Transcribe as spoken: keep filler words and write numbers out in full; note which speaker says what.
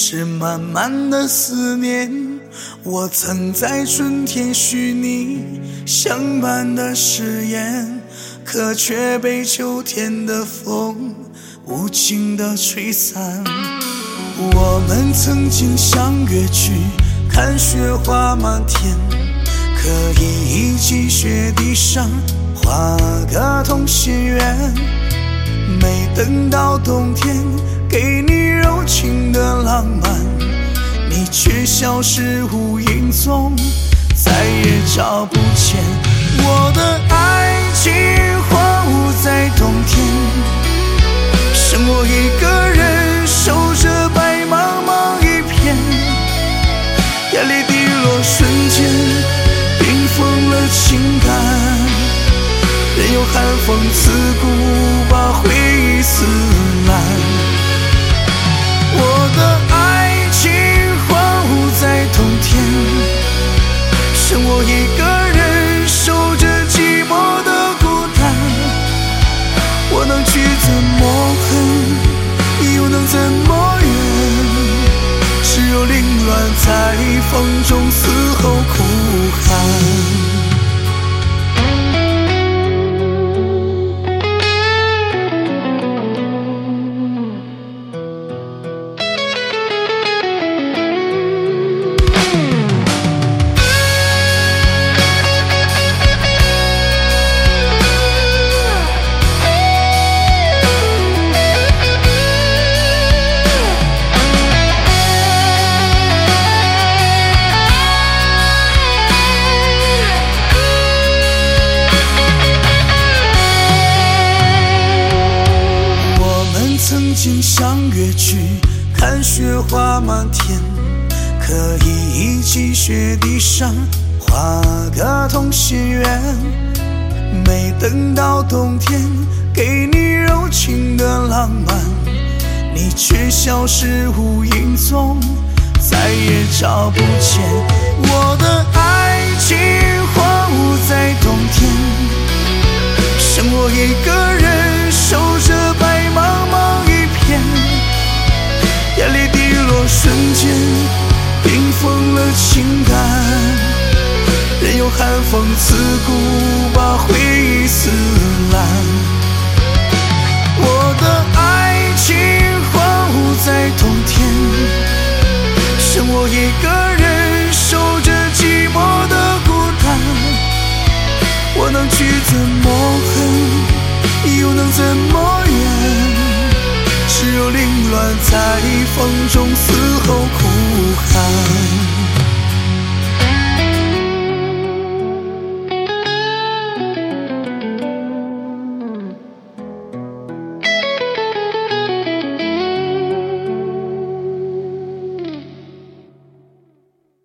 Speaker 1: 是满满的思念。我曾在春天许你相伴的誓言，可却被秋天的风无情地吹散。我们曾经相约去看雪花满天，可以一起雪地上画个同心圆。没等到冬天给你柔情的浪漫，你却消失无影踪，再也找不见。我的爱情荒芜在冬天，剩我一个人守着白茫茫一片。眼泪滴落瞬间冰封了情感，任由寒风刺骨把回忆撕烂。我的爱情荒芜在冬天，剩我一个人守着寂寞的孤单。我能去怎么恨，又能怎么怨？只有凌乱在风中嘶吼哭喊。曾经相约去看雪花满天，可以一起雪地上画个同心圆。没等到冬天给你柔情的浪漫，你却消失无影踪，再也找不见。我的爱情荒芜在冬天，剩我一个人守着白茫茫一片。眼泪滴落瞬间冰封了情感，任由寒风刺骨把回忆撕烂。我的爱情荒芜在冬天，剩我一个人守着寂寞的孤单。我能去怎么恨，又能怎么怨？只有凌乱在风中嘶吼哭喊。